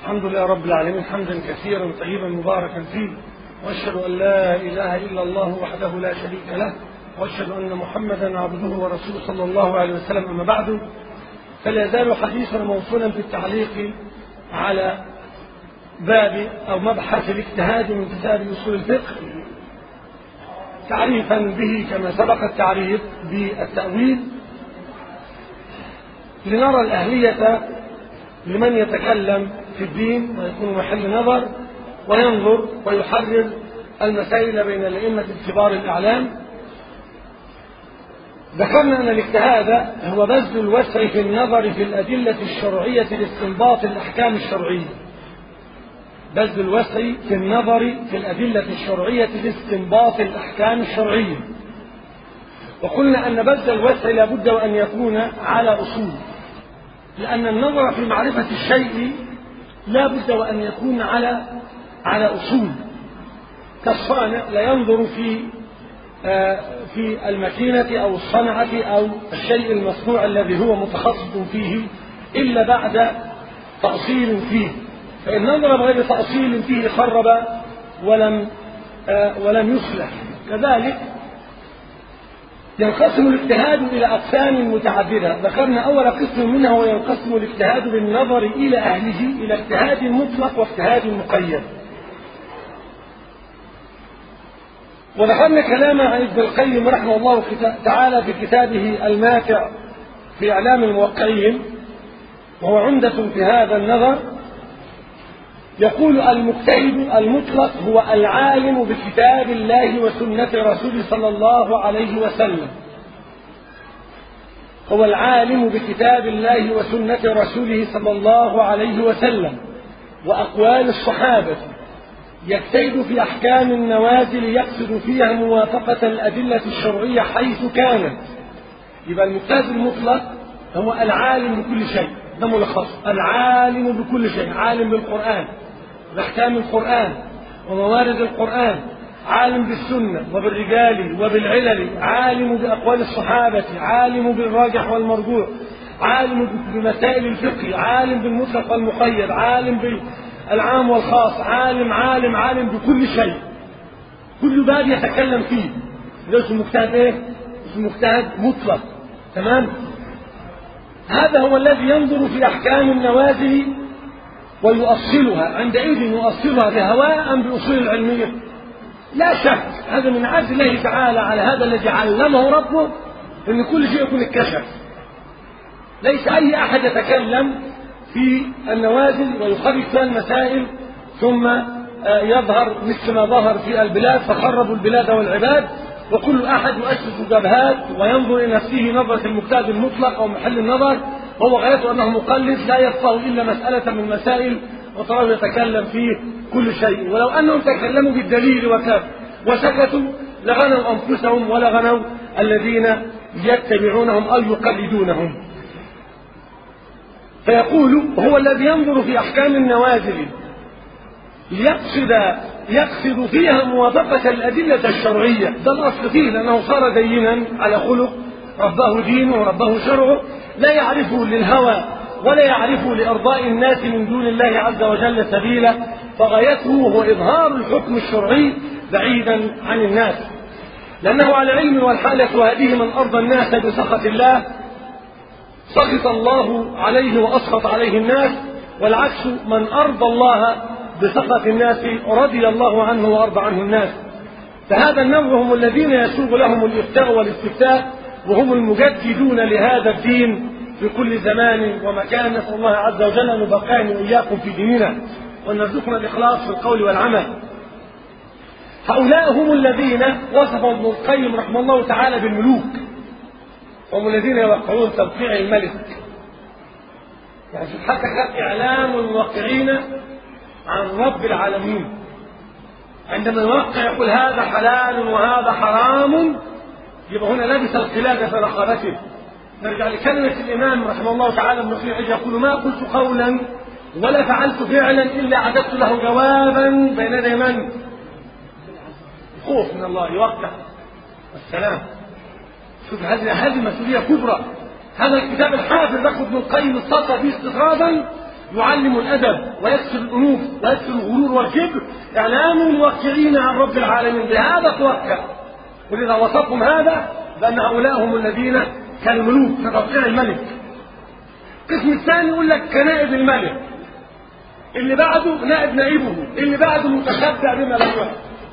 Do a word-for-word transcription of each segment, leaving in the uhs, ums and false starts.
الحمد لله رب العالمين حمدا كثيرا طيبا مباركا فيه، واشهد ان لا اله الا الله وحده لا شريك له، واشهد ان محمدا عبده ورسوله صلى الله عليه وسلم. اما بعد، فلا يزال حديثنا موصولا بالتعليق على باب او مبحث الاجتهاد من كتاب اصول الفقه، تعريفا به كما سبق التعريف بالتأويل، لنرى الأهلية لمن يتكلم في الدين ويكون محل نظر وينظر ويحرر المسائل بين الأئمة الكبار الأعلام. ذكرنا أن الاجتهاد هو بذل الوسع في النظر في الأدلة الشرعية لاستنباط الأحكام الشرعية، بذل الوسع في النظر في الأدلة الشرعية لاستنباط الأحكام الشرعية. وقلنا أن بذل الوسع لابد وأن يكون على أصول، لأن النظر في معرفة الشيء لا بد وأن يكون على على أصول. كالصانع لا ينظر في آه في الماكينة أو الصنعة أو الشيء المصنوع الذي هو متخصص فيه إلا بعد تأصيل فيه، فإن نظر بغير تأصيل فيه خرب ولم آه ولم يصلح. كذلك ينقسم الاجتهاد إلى أقسام متعددة، ذكرنا أول قسم منها وينقسم الاجتهاد بالنظر إلى أهله إلى اجتهاد مطلق واجتهاد مقيد. وذكرنا كلام عن ابن القيم رحمه الله تعالى في كتابه الماتع في إعلام الموقعين، وهو عمدة في هذا النظر. يقول: المجتهد المطلق هو العالم بكتاب الله وسنة رسوله صلى الله عليه وسلم، هو العالم بكتاب الله وسنة رسوله صلى الله عليه وسلم وأقوال الصحابة، يجتهد في أحكام النوازل يقصد فيها موافقة الأدلة الشرعية حيث كانت. يبقى المجتهد المطلق هو العالم بكل شيء، ده ملخص: العالم بكل شيء، عالم بالقرآن بأحكام القرآن وموارد القرآن، عالم بالسنة وبالرجال وبالعلل، عالم بأقوال الصحابة، عالم بالراجح والمرجوح، عالم بمسائل الفقه، عالم بالمطلق والمقيد، عالم بالعام والخاص، عالم عالم عالم بكل شيء، كل باب يتكلم فيه. ده اسمه مجتهد ايه؟ اسمه مجتهد مطلق. تمام؟ هذا هو الذي ينظر في أحكام النوازل ويؤصلها، عندئذ يؤصلها بهواء أم بأصول العلمية؟ لا شك هذا من عدل الله تعالى على هذا الذي علمه ربه أن كل شيء يكون اتكشف. ليس أي أحد يتكلم في النوازل ويخرج فيها المسائل ثم يظهر مثل ما ظهر في البلاد فخربوا البلاد والعباد، وكل أحد يؤسس جبهات وينظر إلى نفسه نظرة المجتهد المطلق أو محل النظر، وهو غايته أنه مقلد لا يفقه إلا مسألة من مسائل وتراه يتكلم فيه كل شيء. ولو أنهم تكلموا بالدليل وكاف وسكتوا لغنوا أنفسهم ولا غنوا الذين يتبعونهم أو يقلدونهم. فيقول: هو الذي ينظر في أحكام النوازل يقصد يقصد فيها موافقة الأدلة الشرعية. ده الأصل فيه، لأنه صار دينا على خلق رباه دينه ورباه شرعه، لا يعرفه للهوى ولا يعرفه لإرضاء الناس من دون الله عز وجل سبيلا، فغايته هو إظهار الحكم الشرعي بعيدا عن الناس، لأنه على علم والحالة هذه: من أرضى الناس بسخط الله سخط الله عليه وأسخط عليه الناس، والعكس: من أرضى الله بسخط الناس رضي الله عنه وأرضى عنه الناس. فهذا النوع هم الذين يسوغ لهم الإفتاء والاستفتاء، وهم المجددون لهذا الدين في كل زمان ومكان. نسأل الله عز وجل أن يبقاني وإياكم في ديننا وأن يرزقنا الإخلاص في القول والعمل. هؤلاء هم الذين وصفهم ابن القيم رحمه الله تعالى بالملوك، هم الذين يوقعون توقيع الملك. يعني حتى إعلام الموقعين عن رب العالمين، عندما يوقع يقول هذا حلال وهذا حرام، يبقى هنا لبس القلادة في رقبته. نرجع لكلمة الإمام رحمه الله تعالى ابن القيم يقول: ما قلت قولا ولا فعلت فعلا إلا عددت له جوابا بين يدي من؟ خوف من الله يوقع السلام. شوف هذه هذه مسؤولية كبرى. هذا الكتاب الحافظ يأخذ ابن القيم السطر فيه استطرادا يعلم الأدب ويكسر الأنوف ويكسر الغرور والكبر، إعلام الموقعين عن رب العالمين، بهذا توقع. ولذا وصفهم هذا بأن هؤلاء هم الذين كالملوك كتوقيع الملك. القسم الثاني يقول لك كنائب الملك، اللي بعده نائب نائبه، اللي بعده متشبع بما لم يحب.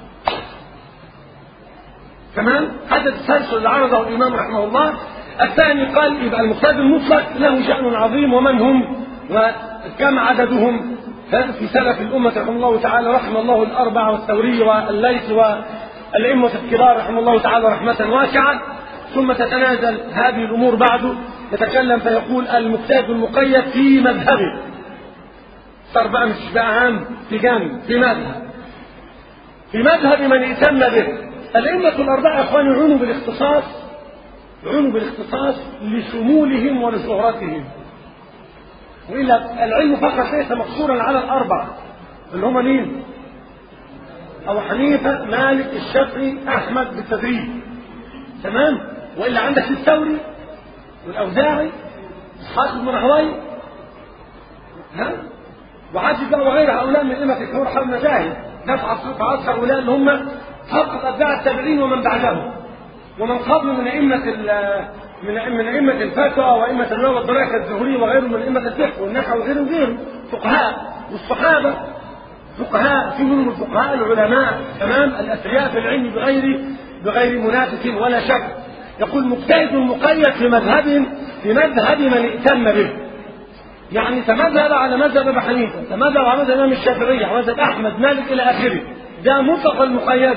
تمام؟ هذا التسلسل اللي عرضه الإمام رحمه الله. الثاني قال يبقى المقتدى المطلق له شأن عظيم، ومن هم وكم عددهم في سلف الأمة رحمه الله تعالى، رحم الله الأربعة والثوري والليث والأئمة الكبار رحمه الله تعالى رحمة واسعة. ثم تتنازل هذه الأمور بعده، يتكلم فيقول المقتدى المقيد في مذهبه، صار بقى مش بقى عام في جانب، في مذهب، في مذهب من يهتم به. الأئمة الأربعة يا إخواني يعنوا بالاختصاص، يعنوا بالاختصاص لشمولهم ولشهرتهم، وإلا العلم فقط ليس مقصورا على الأربعة اللي هم مين؟ أبو حنيفة، مالك، الشافعي، أحمد بالتدريج. تمام؟ وإلا عندك الثوري والأوزاعي، إسحاق بن راهويه، ها؟ وعدد بقى وغير هؤلاء من أئمة الكبار حول المذاهب، ناس عصر عصر هؤلاء اللي هم فقط أتباع التابعين ومن بعدهم، ومن قبل من أئمة من من أئمة الفتوى وأئمة الرواية والدراية كالزهري وغيرهم من أئمة الفقه والنحو وغيرهم غيرهم فقهاء. والصحابة فقهاء، في منهم الفقهاء العلماء تمام الأثرياء في العلم بغير بغير منافس ولا شك. يقول مجتهد مقيد في مذهب في مذهب من ائتم به، يعني تمذهب على مذهب ابي حنيفه، تمذهب على مذهب الامام الشافعي، على مذهب احمد، مالك الى اخره، ده مطلق المقيد.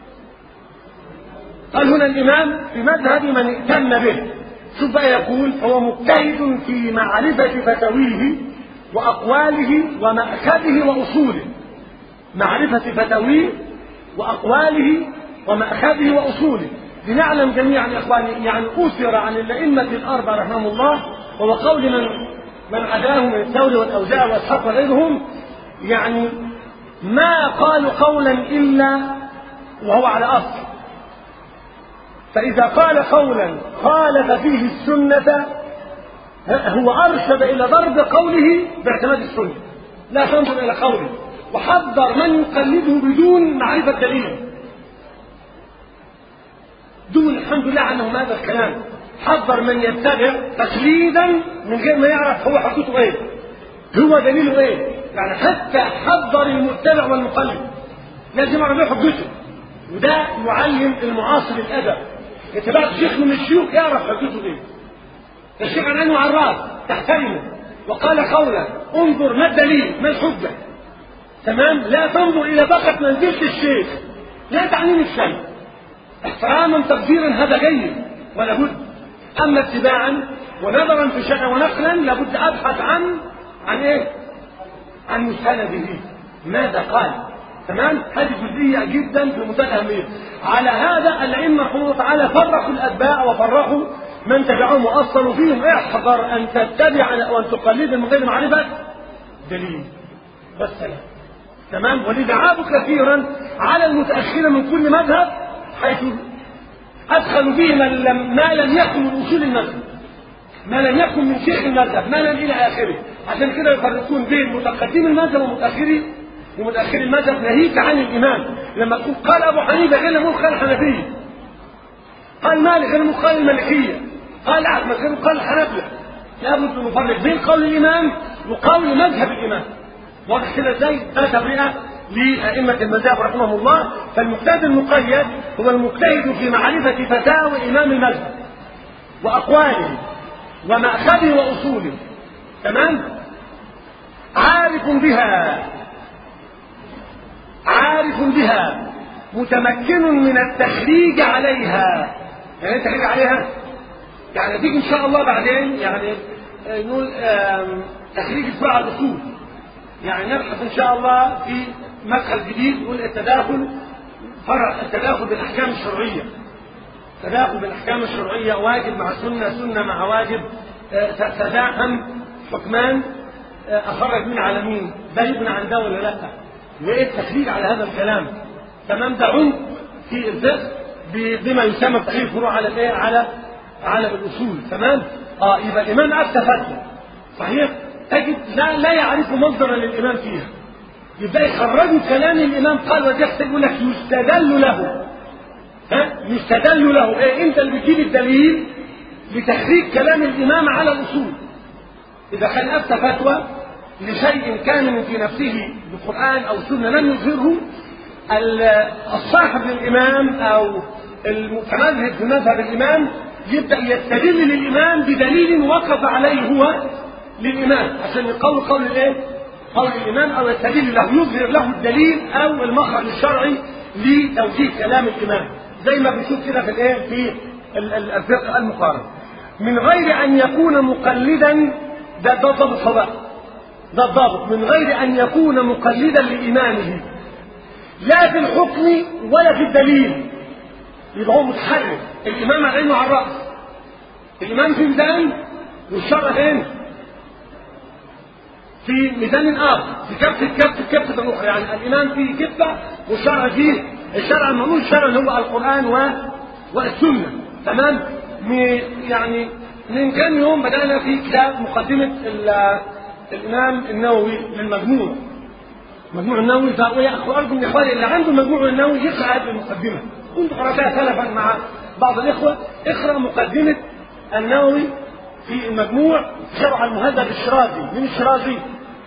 قال هنا الامام في مذهب من ائتم به. شوف بقى يقول هو مجتهد في معرفه فتاويه واقواله ومأخذه واصوله، معرفه فتاويه واقواله ومأخذه واصوله. لنعلم جميعا يا اخواني يعني اثر عن الائمه الاربعه رحمهم الله، وهو قول من من عداهم من الثوري والأوزاعي وإسحاق وغيرهم، يعني ما قالوا قولا إلا وهو على أصل. فإذا قال قولا خالف فيه السنة هو أرشد إلى ضرب قوله باعتماد السنة، لا تنظر إلى قوله، وحذر من يقلده بدون معرفة دليل، دون الحمد لله أنه هذا الكلام. حذر من يتبع تقليدا من غير ما يعرف هو حقيقته ايه، هو دليله ايه. يعني حتى حذر المتبع والمقلد لازم يعرف حجته، وده يعلم المعاصر الادب. اتباع شيخ من الشيوخ يعرف حجته ايه. الشيخ عن عينه وعن راس تحترمه وقال قولا، انظر ما الدليل ما الحجه. تمام؟ لا تنظر الى فقط منزله الشيخ، لا تعنين الشيء، احتراما تقديرا هذا جيد ولا بد. أما اتباعا ونظرا في شيء ونقلا لابد أبحث عن عن إيه؟ عن مستنده، ماذا قال. تمام؟ هذه جزئية جدا في منتهى الأهمية. على هذا الأئمة رحمه الله تعالى فرقوا الأتباع وفرقوا من تبعهم وأصلوا فيهم. احذر أن تتبع وأن تقلد من غير معرفة دليل والسلام. تمام؟ ولذا عابوا كثيرا على المتأخرين من كل مذهب، حيث أدخلوا به من لم ما لم يكن من أصول المذهب، ما لم يكن من شيخ المذهب، ما لم إلى آخره. عشان كده يفرقون بين متقدم المذهب ومتأخري ومتأخر المذهب، ناهيك عن الإمام. لما تقول قال أبو حنيفة غير مو قال الحنفية، قال مالك غير مو قال المالكية، قال أحمد غير قال الحنابلة، لابد أن نفرق بين قول الإمام وقول مذهب الإمام. واضح كده ازاي؟ ده تفرقة لأئمة المذاهب رحمهم الله. فالمجتهد المقيد هو المجتهد في معرفة فتاوى إمام المذهب وأقواله ومأخذه وأصوله. تمام؟ عارف بها، عارف بها، متمكن من التخريج عليها. يعني ايه التخريج عليها؟ يعني تيجي إن شاء الله بعدين يعني نقول تخريج فرع الأصول، يعني نبحث إن شاء الله في مدخل جديد يقول التداخل، فرع التداخل بالاحكام الشرعيه، تداخل بالاحكام الشرعيه، واجب مع سنه، سنه مع واجب، تداخل حكمان، اخرج من على مين، ده يبنى عن ده ولا لا، وايه التخريج على هذا الكلام. تمام؟ ده عمق في الفقه بما يسمى بتحرير الفروع على الايه، على على الاصول. تمام؟ اه يبقى الامام افتى فتوى صحيح، تجد لا, لا يعرف مصدرا للإمام فيها، يبدأ يخرجوا كلام الإمام قال وجهت يقول لك يستدل له. ها يستدل له إيه؟ أنت اللي بتجيب الدليل لتخريج كلام الإمام على الأصول. إذا كان أفتى فتوى لشيء كان في نفسه بالقرآن أو سنة لم يظهره الصاحب للإمام أو المتمذهب في مذهب الإمام يبدأ يستدل للإمام بدليل وقف عليه هو للإمام عشان يقول قول الإيه؟ قول الإمام، أو يستدل له يظهر له الدليل أو المخرج الشرعي لتوجيه كلام الإمام، زي ما بنشوف كده في الإيه؟ في الفقه المقارن، من غير أن يكون مقلدا. ده ده ضابط صلاة، ده الضابط، من غير أن يكون مقلدا لإمامه لا في الحكم ولا في الدليل. يبقى هو متحرك، الإمام على على الرأس، الإمام في ميزان والشرع فين؟ في ميزان آخر، في كفة كفة كفة الأخرى، يعني الإمام في كفة والشرع فيه الشرع المأمور، الشرع اللي هو القرآن و... والسنة. تمام؟ يعني من كام يوم بدأنا في كتاب مقدمة الإمام النووي للمجموع، مجموع النووي، فأرجو من إخواني اللي عنده مجموع النووي يقرأ هذه المقدمة. كنت قرأتها سلفا مع بعض الإخوة. اقرأ مقدمة النووي في المجموع شرح المهذب الشرازي. من الشرازي؟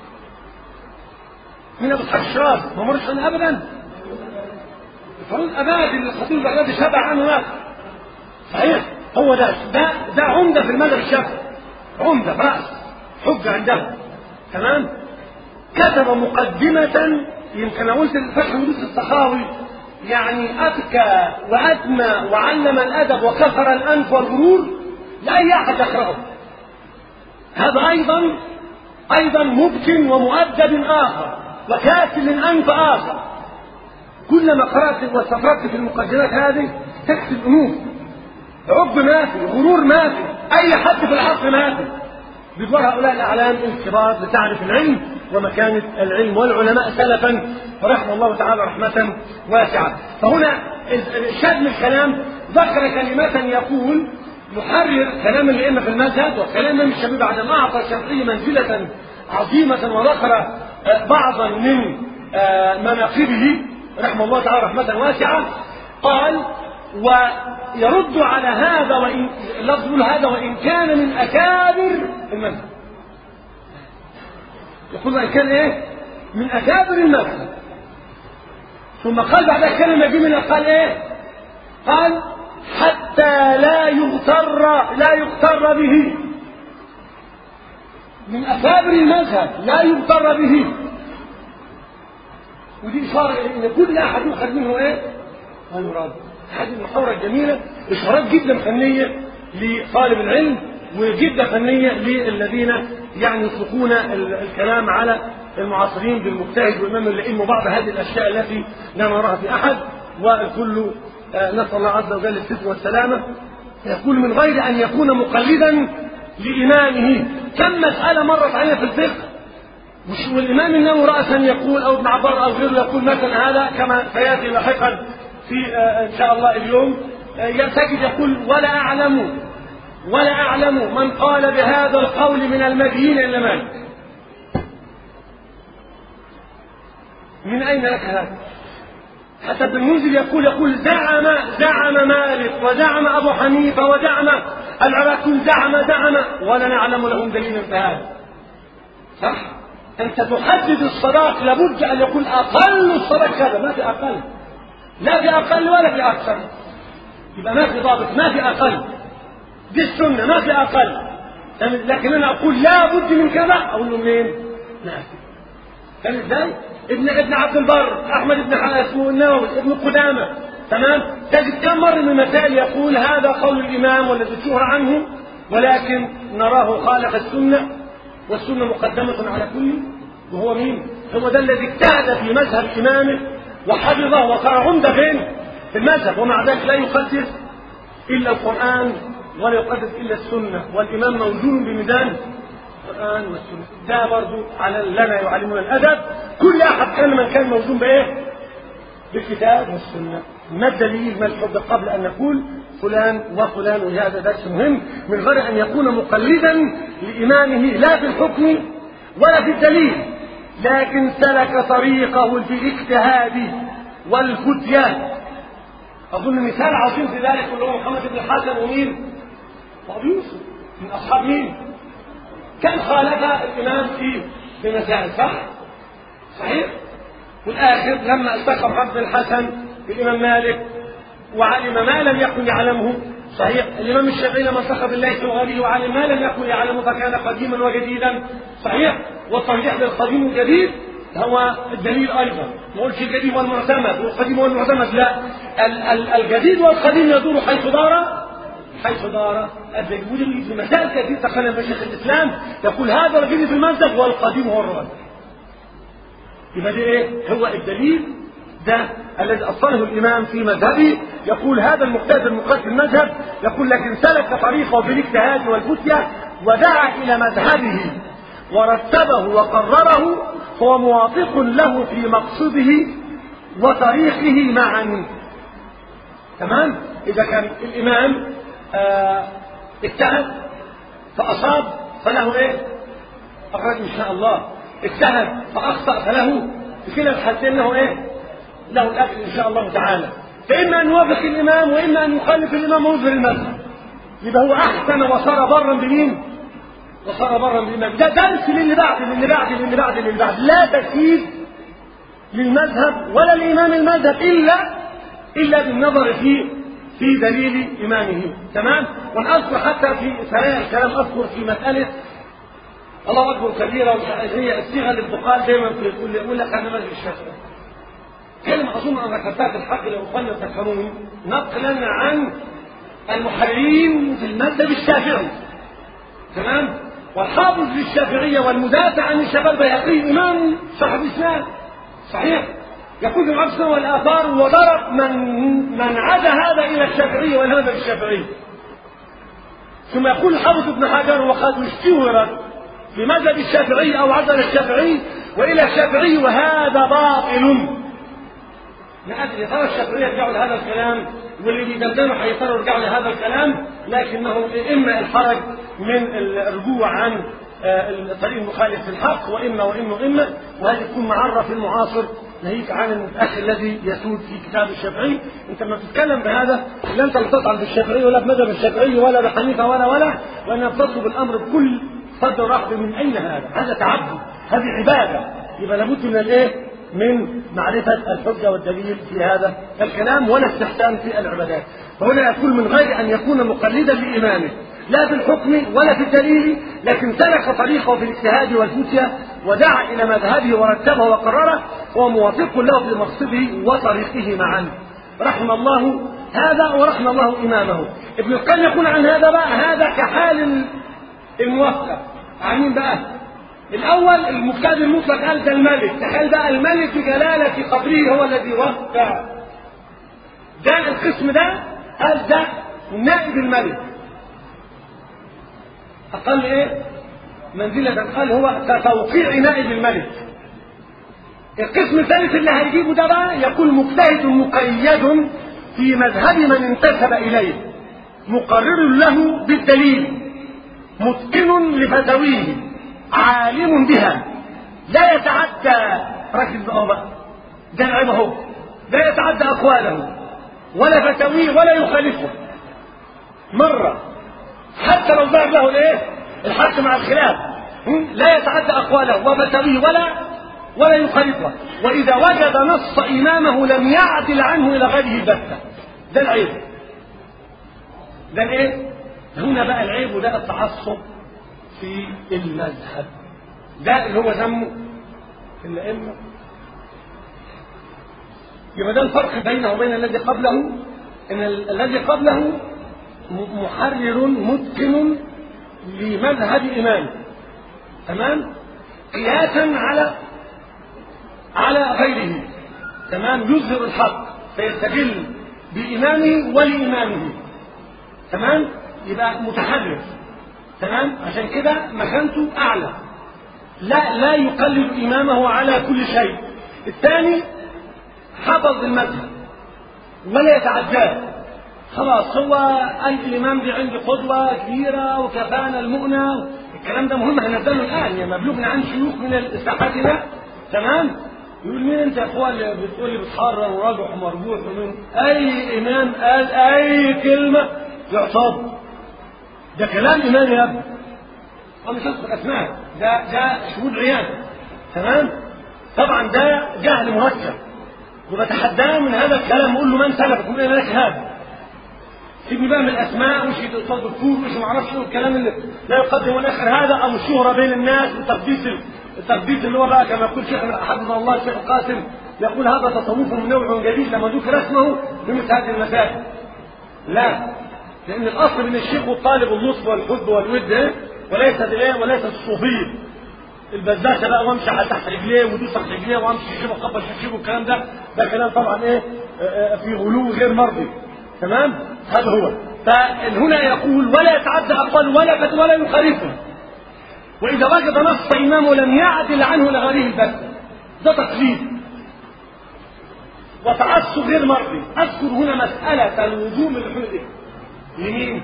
من أبو إسحاق الشرازي، ما مرش عنه أبدا. الفاروق أبادي اللي الخطيب البغدادي شبع عنه ناس. صحيح، هو ده ده ده عمدة في المذهب الشافعي، عمدة برأس حجة عنده. تمام؟ كتب مقدمة، يمكن أنا قلت الفتح ودوس السخاوي، يعني أذكى وأدمى وعلم الأدب وكسر الأنف والغرور لأي أحد يقرأه. هذا أيضا أيضا مبكٍ ومؤدب آخر وكاسل الأنف آخر. كلما قرأت واستفردت في المقدمات هذه تكسب أنوف، عب ما في، غرور ما في، أي حد في الحق ما في. بدور هؤلاء الأعلام الكبار لتعرف العلم ومكانة العلم والعلماء سلفا رحمه الله تعالى رحمة واسعة. فهنا شد الكلام ذكر كلمة يقول محرر كلام الأئمة في المذهب وكلام من الشباب بعد ما أعطى الشافعي منزلة عظيمة وذكر بعضا من مناقبه رحمه الله تعالى رحمة واسعة. قال ويرد على هذا وإن لفظ هذا وإن كان من أكابر المذهب، يقول وإن كان إيه؟ من أكابر المذهب. ثم قال بعد كلمة جميلة قال إيه؟ قال حتى لا يغتر لا يغتر به، من أكابر المذهب لا يغتر به. ودي إشارة إلى أن كل أحد يؤخذ منه إيه؟ ويراد. هذه المحاورة الجميلة إشارات جدا فنية لطالب العلم وجدا فنية للذين يعني يطلقون الكلام على المعاصرين بالمجتهد والإمام الائم وبعض هذه الأشياء التي لا نراها في أحد. والكل نسأل الله عز وجل الستر والسلامة. يقول من غير أن يكون مقلدا لإمامه. كم مسألة مرت علينا في الفقه والإمام النووي رأسا يقول أو ابن عبار أو غيره يقول مثلا هذا كما سيأتي لاحقا في إن شاء الله اليوم تجد يقول ولا أعلم ولا أعلم من قال بهذا القول من المدين إلا مالك. من أين لك هذا؟ حتى ابن المنذر يقول يقول زعم زعم مالك وزعم أبو حنيفة وزعم العراقي زعم زعم ولا نعلم لهم دليلا في هذا. صح؟ أنت تحدد الصلاة لابد أن يكون أقل الصلاة كذا، ما في أقل، لا في أقل ولا في أكثر. يبقى ما في ضابط، ما في أقل. دي السنة ما في أقل. لكن أنا أقول لا بد من كذا، أقول له منين؟ لا في. كان إزاي؟ ابن ابن عبد البر، أحمد بن اسمه النووي، ابن قدامة. تمام؟ تجد كم مرة من المسائل يقول هذا قول الإمام والذي اشتهر عنه ولكن نراه خالف السنة والسنة مقدمة على كل. وهو مين؟ هو ده الذي اجتهد في مذهب إمامه وحفظه وصار عمدة فين؟ في المذهب، ومع ذلك لا يقدس إلا القرآن ولا يقدس إلا السنة، والإمام موزون بميزان القرآن والسنة. ده برضو على لنا يعلمون الأدب. كل أحد كان من كان موزون بإيه؟ بالكتاب والسنة. ما الدليل؟ ما الحجة قبل أن نقول فلان وفلان؟ وهذا درس مهم. من غير أن يكون مقلدا لإمامه لا في الحكم ولا في الدليل، لكن سلك طريقه في الاجتهاد والفتيان. أظن مثال عظيم في ذلك اللي هو محمد بن الحسن ومين؟ وأبو يوسف من أصحاب مين؟ كان خالف الإمام في بمسائل، صح؟ صحيح؟ والآخر لما التقى محمد بن الحسن بالإمام مالك وعلم ما لم يكن يعلمه، صحيح؟ الإمام الشافعي لما التقى بالليث وغيره وعلم ما لم يكن يعلمه فكان قديما وجديدا، صحيح؟ والترجيح للقديم والجديد هو الدليل أيضا، ما قلتش الجديد والمعتمد والقديم والمعتمد، لا، ال- ال- الجديد والقديم يدور حيث دار حيث دار الدليل. في مسائل كثير تكلم في شيخ الإسلام يقول هذا الجديد في المذهب والقديم هو الراجح. يبقى ده ايه؟ هو الدليل ده الذي أصله الإمام في مذهبه. يقول هذا المجتهد المقلد في المذهب يقول لكن سلك طريقه في الاجتهاد والفتية ودعا إلى مذهبه ورتبه وقرره، فهو موافق له في مقصده وطريقه معا. تمام؟ إذا كان الإمام آه اجتهد فأصاب فله إيه؟ أخرج إن شاء الله. اجتهد فأخطأ فله في كلا الحالتين له إيه؟ له الأجر إن شاء الله تعالى. فإما أن يوافق الإمام وإما أن يخالف الإمام ويظهر المذهب، يبقى هو أحسن وصار برا بمين؟ وصار برا بالإمام. ده درس للي بعد للي بعد للي بعد للي بعد. لا تكييد للمذهب ولا لإمام المذهب إلا إلا بالنظر في في دليل إمامه. تمام؟ ونذكر حتى في ثنايا الكلام أذكر في مسألة الله أكبر كبيرة، هي الصيغة اللي بتقال دايما في كل يقول لك أنا مذهب الشافعي. كلمة أظن أن ذكرتها في الحق لو قلنا تفهمون، نقلا عن المحررين في المذهب الشافعي. تمام؟ والحافظ للشافعية والمدافع عن الشافعي البيهقي إمام صاحب إسلام، صحيح؟ يقول في العصر والآثار وضرب من من عاد هذا إلى الشافعية والمذهب الشافعي. ثم يقول الحافظ ابن حجر وقد اشتهر في مذهب الشافعي أو عدل الشافعي وإلى الشافعي وهذا باطل. ما أدري ترى الشافعية يرجعوا لهذا الكلام واللي بيدندنوا حيضطروا يرجعوا لهذا الكلام، لكنه إما الحرج من الرجوع عن الطريق المخالف في الحق وإما وإما وإما وهذه تكون معرة في المعاصر ناهيك عن المتأخر الذي يسود في كتاب الشافعي. أنت ما تتكلم بهذا لا أنت بتطعن بالشافعي ولا بمذهب الشافعي ولا بحنيفة ولا ولا وإنما بتطلب الأمر بكل صدر رحب. من أين هذا؟ هذا تعبد، هذه عبادة. يبقى لابد من الإيه؟ من معرفة الحجة والدليل في هذا الكلام ولا استحسان في العبادات. فهنا يقول من غير أن يكون مقلدا لإمامه لا في الحكم ولا في الدليل، لكن سلك طريقه في الاجتهاد والفتية ودعا إلى مذهبه ورتبه وقرره، وهو موافق له في مقصده وطريقه معا. رحم الله هذا ورحم الله إمامه. ابن القيم يقول عن هذا بقى هذا كحال الموفق. عن بقى الأول المجتهد المطلق قال ده الملك، تخيل بقى الملك بجلالة قدره هو الذي وفق. ده القسم ده قال ده نائب الملك أقل إيه؟ منزلة، قال هو كتوقيع نائب الملك. القسم الثالث اللي هيجيبه ده بقى يقول مجتهد مقيد في مذهب من انتسب إليه مقرر له بالدليل متقن لفتاويه عالم بها لا يتعدى، ركز بقى ده العيب اهو، لا يتعدى أقواله ولا فتاويه ولا يخالفه مرة حتى لو ظهر له الايه؟ الحق مع الخلاف، لا يتعدى أقواله وفتاويه ولا ولا يخالفه، وإذا وجد نص إمامه لم يعدل عنه إلى غيره البتة. ده العيب. ده الايه؟ هنا بقى العيب وده التعصب في المذهب. ده اللي هو ذمه الأئمة. يبقى ده الفرق بينه وبين الذي قبله، ان الذي قبله محرر متقن لمذهب إمامه، تمام، قياسا على على غيره، تمام، يظهر الحق فيستدل بإمامه ولإمامه، تمام، يبقى متحرر، تمام، عشان كده مكانته أعلى، لا لا يقلد إمامه على كل شيء. الثاني حفظ المذهب ولا يتعداه، خلاص هو أي الإمام دي عندي قدوة كبيرة وكفانا المؤنة، الكلام ده مهم هننزله الان، يعني مبلوغنا عن شيوخ من الساحاتنا. تمام. يقول مين انت يا اخوان اللي بتقول لي بتحرر وراجح ومربوح ومين؟ اي امام قال اي كلمه يعصب، ده كلام امام يا ابني. انا مش هذكر اسماء، ده ده شهود عيان. تمام. طبعا ده جهل مركب، وبتحداه من هذا الكلام، اقول له من سلفك من لك هذا؟ سيبني بقى من الاسماء وش قصاد الدكتور وش ما اعرفش ايه والكلام اللي لا يقدم والاخر هذا، او الشهره بين الناس وتقديس التقديس اللي هو بقى كما يقول شيخنا حفظه الله الشيخ القاسم، يقول هذا تصوف من نوع جديد لما ذكر اسمه بمثل هذه المسائل. لا، لان الاصل من الشيخ والطالب اللطف والحب والود، وليس ايه وليس الصوفيه البزاشه بقى وامشي على تحت رجليه ودوس تحت رجليه وامشي شيبه وخبط شيبه والكلام ده، ده كلام طبعا ايه في غلو غير مرضي. تمام. هذا هو. فهنا يقول ولا يتعدى اقوال ولا فتوى ولا يخالفه، واذا وجد نص امامه لم يعدل عنه لغيره البتة، ده تقليد وتعصب غير مرضي. اذكر هنا مساله اللزوم الحدث لمين؟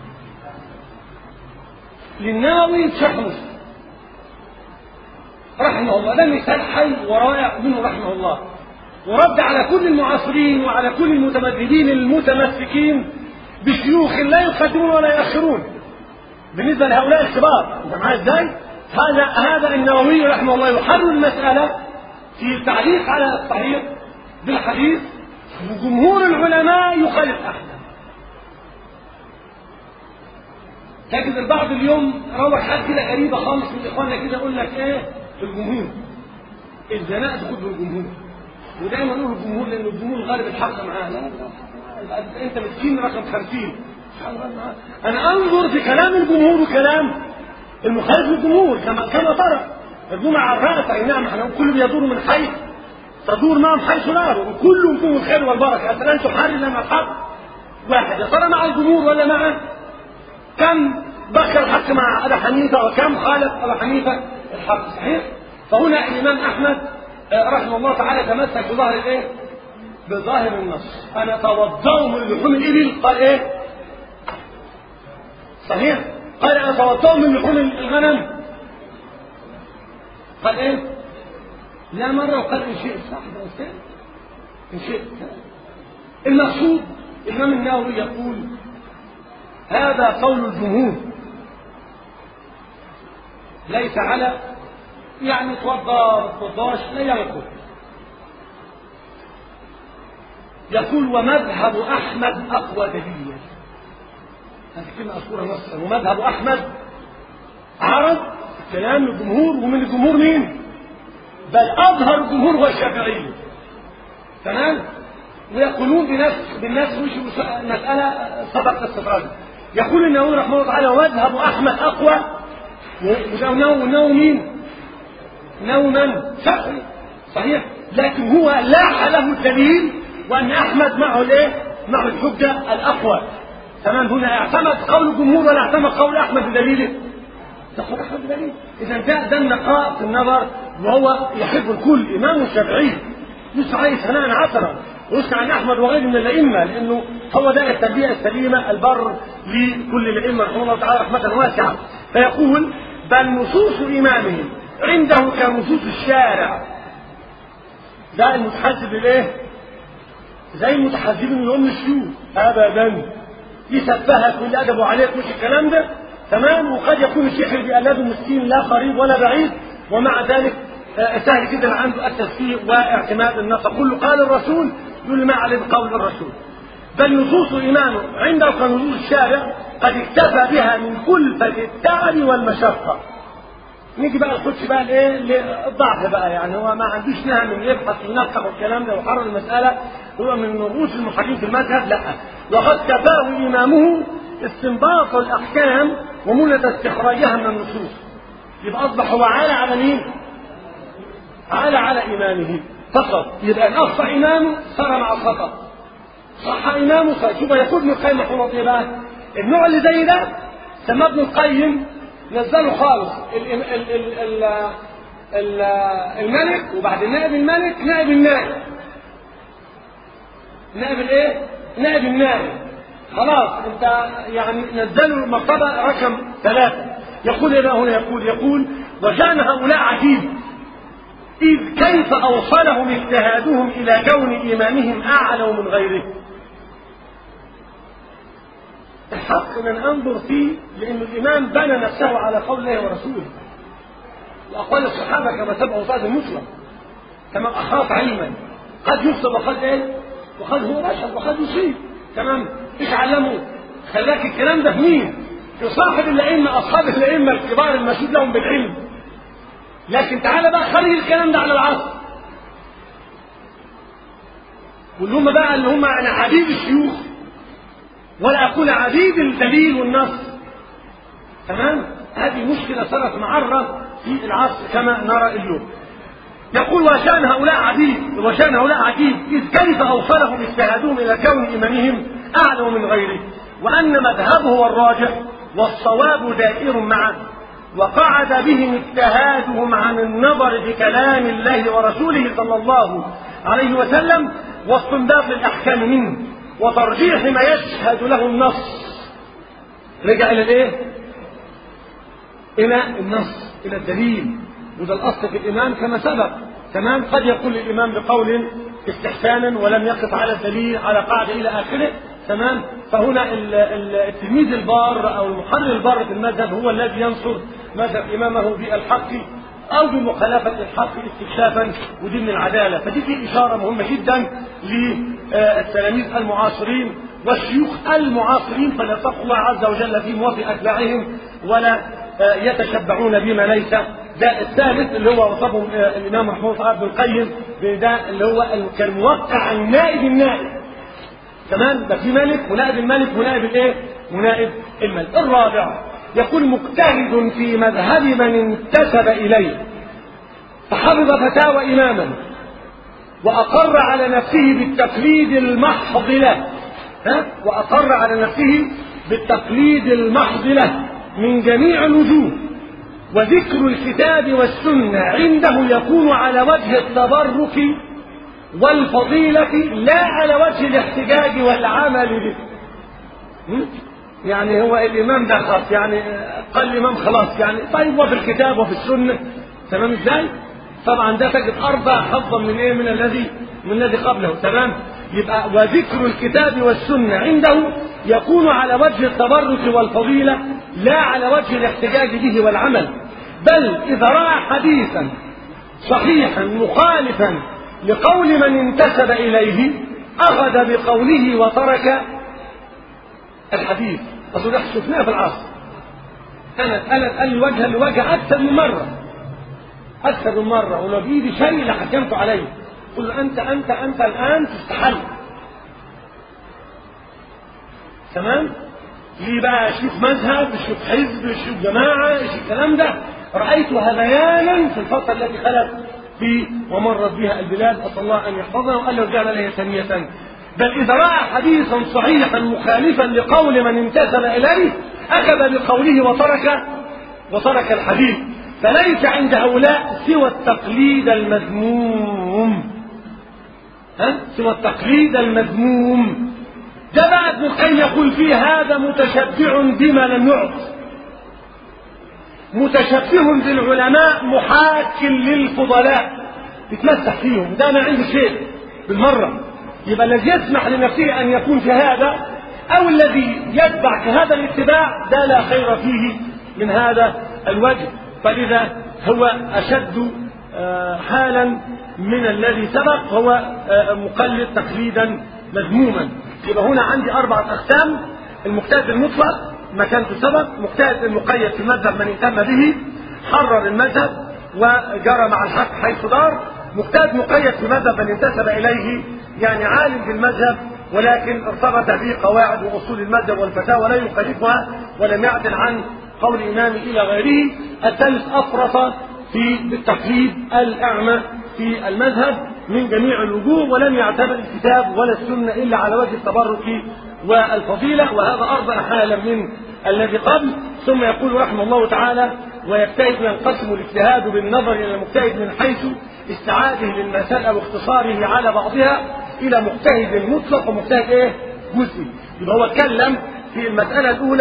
للناوي شيخ مسلم رحمه الله، ده مثال حي ورائع منه رحمه الله، ورد على كل المعاصرين وعلى كل المتمددين المتمسكين بشيوخ لا يقدمون ولا يأخرون بالنسبة لهؤلاء الكبار. انت معايا ازاي؟ هذا هذا النووي رحمه الله يحرر المسألة في التعليق على الصحيح بالحديث، وجمهور العلماء يخالف أحمد. تجد البعض اليوم روح حاجة كده غريبة خالص من إخواننا كده يقول لك إيه الجمهور، الزناء تخد بالجمهور، ودايما نقول الجمهور لأن الجمهور غالب الحق معاه. لا لا أنت مسكين رقم خمسين. أنا أنظر في كلام الجمهور وكلام المخالف للجمهور كما كما ترى الجمعة على الرأس. أي نعم، احنا كل بيدور من حيث تدور معهم حيث نار، وكلهم فيهم الخير والبركة. أنت لن تحرر لنا الحق واحد، يا ترى مع الجمهور ولا مع كم بكر الحق مع أبي حنيفة وكم خالف أبي حنيفة الحق؟ صحيح. فهنا الإمام أحمد رحمه الله تعالى تمسك بظاهر الايه؟ بظاهر النص. انا توضأوا من لحوم الابل، قال ايه؟ صحيح. قال انا توضأوا من لحوم الغنم، قال ايه؟ لا مرة وقال ان شئت. صح ده استاذ، ان شئت. المقصود الامام النووي يقول هذا قول الجمهور ليس على يعني توضى ما توضاش لا ينقض. يقول ومذهب احمد اقوى دليلا. هذه كلمه مذكوره نصا. ومذهب احمد عرض كلام الجمهور، ومن الجمهور مين؟ بل اظهر الجمهور هو الشافعي. تمام. ويقولون بنفس بالنفس وش مساله سبق استطراد. يقول النووي رحمه الله تعالى ومذهب احمد اقوى. ونووي مين؟ نوما شافعي. صحيح. لكن هو لاح له الدليل وان احمد معه الايه؟ معه الحجه الاقوى. تمام. هنا اعتمد قول الجمهور ولا اعتمد قول احمد بدليله؟ تقول احمد بدليل. اذا ده ده النقاء في النظر، وهو يحب الكل. امام الشافعي مش عايز ثناء عثرا ويثنى عن احمد وغيره من الائمه، لانه هو ده التربيه السليمه البر لكل الائمه رحمه الله تعالى رحمه واسعه. فيقول بل نصوص امامهم عنده كنصوص الشارع. ده المتحزب الايه؟ زي المتحزبين اللي هم الشيوخ ابدا، يسفهك واللي ادبوا عليك مش الكلام ده. تمام. وقد يكون الشيخ اللي بيقلده مسكين لا قريب ولا بعيد، ومع ذلك سهل جدا عنده التسفيه واعتماد النص. كله قال الرسول يقول ما عليه بقول الرسول. بل نصوص امامه عنده كنصوص الشارع قد اكتفى بها من كلفه التعب والمشقه. نيجي بقى نخش بقى الايه؟ الضعف بقى، يعني هو ما عندوش نهم من يبحث وينقح والكلام ده ويحرر المساله، هو من رؤوس المحررين في المذهب. لا، وقد كفاه امامه استنباط الاحكام ومنة استخراجها من النصوص. يبقى اصبح هو عالى على مين؟ عالى على امامه فقط. يبقى ان اخطا امامه صار مع الخطا، صح امامه صار. شوف يقول ابن القيم رحمه الله بقى النوع اللي زي ده سماه ابن القيم نزله خالص ال ال ال ال ال الملك، وبعد نائب الملك نائب النائب. نائب الايه؟ نائب النائب. خلاص انت يعني نزلوا المرتبه رقم ثلاثه. يقول إيه هنا؟ يقول يقول وشأن هؤلاء عجيب، إذ كيف أوصلهم اجتهادهم إلى كون إيمانهم أعلى من غيره. الحق أن أنظر فيه، لأن الإمام بنى نفسه على قول الله ورسوله وأقوال الصحابة كما تبعوا صاد المسلم، كما أخاف علما قد يفسد وقد إيه وقد هو رشد وقد يصيب. تمام؟ إيش علموا؟ خلاك الكلام ده في مين؟ في صاحب الأئمة، أصحاب الأئمة الكبار المشهود لهم بالعلم. لكن تعالى بقى خلي الكلام ده على العصر، واللي هم بقى اللي هم أنا عبيد الشيوخ، ولا أقول عبيد الدليل والنص. تمام؟ هذه مشكلة صارت معرة في العصر كما نرى اليوم. يقول وشأن هؤلاء عجيب، وشأن هؤلاء عجيب، إذ كيف أوصلهم اجتهادهم إلى كون إيمانهم أعلى من غيره، وأن مذهبه هو الراجح والصواب دائر معه، وقعد بهم اجتهادهم عن النظر في كلام الله ورسوله صلى الله عليه وسلم واستنباط الأحكام منه وترجيح ما يشهد له النص. رجع إلى الإيه؟ إلى النص، إلى الدليل، وده الأصل في الإمام كما سبق. تمام؟ قد يقول الإمام بقول استحسانا ولم يقف على الدليل على قاعدة إلى آخره. تمام؟ فهنا التلميذ البار أو المحرر البار في المذهب هو الذي ينصر مذهب إمامه بالحق أو بمخالفة الحق استكشافا، ودي من العدالة. فدي في إشارة مهمة جدا للتلاميذ المعاصرين والشيوخ المعاصرين، فليتقوا الله عز وجل في موافق أتباعهم ولا يتشبعون بما ليس. ده الثالث اللي هو وصفه الإمام محمود بن القيم بده اللي هو كان موقع عن نائب النائب. تمام؟ ده في مالك ونائب الملك ونائب الايه؟ ونائب الملك. الرابع يقول مجتهد في مذهب من انتسب اليه فحفظ فتاوى اماما واقر على نفسه بالتقليد المحض له، ها؟ واقر على نفسه بالتقليد المحض له من جميع الوجوه، وذكر الكتاب والسنة عنده يكون على وجه التبرك والفضيلة لا على وجه الاحتجاج والعمل به. يعني هو الإمام ده خلاص، يعني قال الإمام خلاص يعني طيب، وفي الكتاب وفي السنة. تمام ازاي؟ طبعا ده تجد أربع حظا من إيه؟ من الذي من الذي قبله. تمام؟ يبقى وذكر الكتاب والسنة عنده يكون على وجه التبرك والفضيلة لا على وجه الاحتجاج به والعمل، بل إذا رأى حديثا صحيحا مخالفا لقول من انتسب إليه أخذ بقوله وترك الحديث. أصل ده شفناه في العصر، أنا أنا قال لي وجها لوجه أكثر من مرة، أكثر من مرة، ولو بإيدي شيء لحكمت عليه. قل له أنت أنت أنت الآن تستحل. تمام؟ ليه بقى شيوخ مذهب، شيوخ حزب، شيوخ جماعة، شيوخ الكلام ده رأيت هذيانا في الفترة التي خلت في ومرت بها البلاد. أسأل الله أن يحفظنا وأن لا يرجعنا إليها ثانية. بل إذا رأى حديثا صحيحا مخالفا لقول من انتسب إليه أخذ بقوله وترك وترك الحديث. فليس عند هؤلاء سوى التقليد المذموم، ها؟ سوى التقليد المذموم. ده بقى ابن القيم يقول فيه هذا متشبع بما لم يعط، متشبه بالعلماء محاك للفضلاء، يتمسح فيهم، ده ما عنده شيء بالمرة. يبقى الذي يسمح لنفسه أن يكون كهذا أو الذي يتبع كهذا الاتباع ده لا خير فيه من هذا الوجه، فلذا هو أشد حالا من الذي سبق، هو مقلد تقليدا مذموما. يبقى هنا عندي أربعة أقسام: المجتهد المطلق مكانته سبق، مجتهد المقيد في المذهب من اهتم به حرر المذهب وجرى مع الحق حيث دار، مجتهد مقيد في مذهب من انتسب إليه يعني عالم بالمذهب ولكن ارتبط به قواعد وأصول المذهب والفتاوى لا يخالفها ولم يعدل عن قول إمام إلى غيره. الثالث أفرط في التقليد الأعمى في المذهب من جميع الوجوه ولم يعتبر الكتاب ولا السنة إلا على وجه التبرك والفضيلة، وهذا أربع حالا من الذي قبل. ثم يقول رحمه الله تعالى: ويجتهد ينقسم الاجتهاد بالنظر إلى المجتهد من حيث استعاده للمسألة واختصاره على بعضها إلى مجتهد مطلق ومجتهد إيه؟ جزئي. يبقى هو اتكلم في المسألة الأولى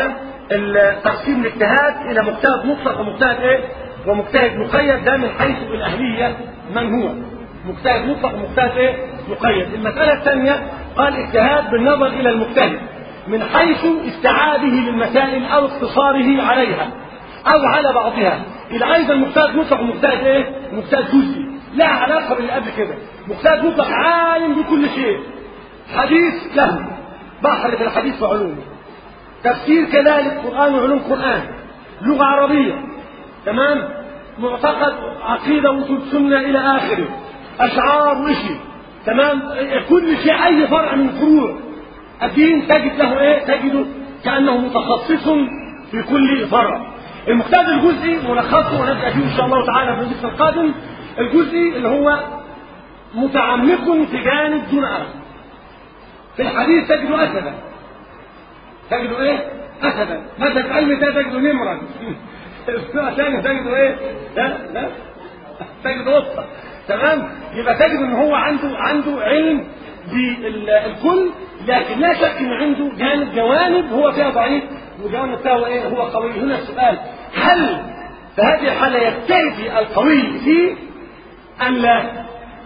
تقسيم الاجتهاد الى مجتهد مطلق ومجتهد ايه ومجتهد مقيد، ده من حيث الاهليه من هو مجتهد مطلق ومجتهد ايه مقيد. المساله الثانيه قال اجتهاد بالنظر الى المجتهد من حيث استيعابه للمسائل او اقتصاره عليها او على بعضها، الى ايضا مجتهد مطلق ومجتهد ايه مجتهد جزئي لا علاقه باللي قبل كده. مجتهد مطلق عالم بكل شيء، حديث له بحر في الحديث وعلومه، تفسير كذلك قرآن وعلوم قرآن، لغة عربية، تمام، معتقد عقيدة وصول سنة إلى آخره، أشعار وشي، تمام، كل شيء أي فرع من فروع الدين تجد له إيه؟ تجده كأنه متخصص في كل فرع. المجتهد الجزئي ملخصه ونبدأ فيه إن شاء الله تعالى في الجزء القادم. الجزئي اللي هو متعمق في جانب دون آخر. في الحديث تجده أسدا، تجده ايه اسدا، مثلا في علم ده تجده نمرا، ثاني تجده ايه لا لا تجده قطه، تمام. يبقى تجد ان هو عنده عنده علم بالكل، لكن لا شك ان عنده جانب جوانب هو فيها ضعيف وجانب فيها ايه هو قوي. هنا السؤال، هل في هذه الحاله يجتهد القوي فيه ام لا؟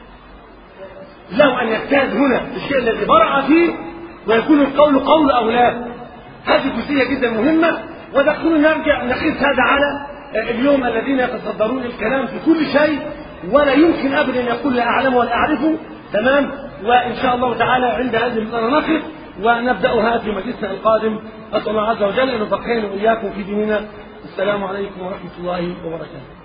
لو ان يجتهد هنا في الشيء الذي برع فيه ويكون القول قول او لا، هذه جزئية جدا مهمة، ودخلوا نرجع نقيس هذا على اليوم الذين يتصدرون الكلام في كل شيء ولا يمكن أبدا أن يقول لا أعلم ولا أعرفه، تمام. وإن شاء الله تعالى عند هذه المسألة نقف ونبدأها في مجلسنا القادم. أسأل الله عز وجل أن يفقهنا وإياكم في ديننا. السلام عليكم ورحمة الله وبركاته.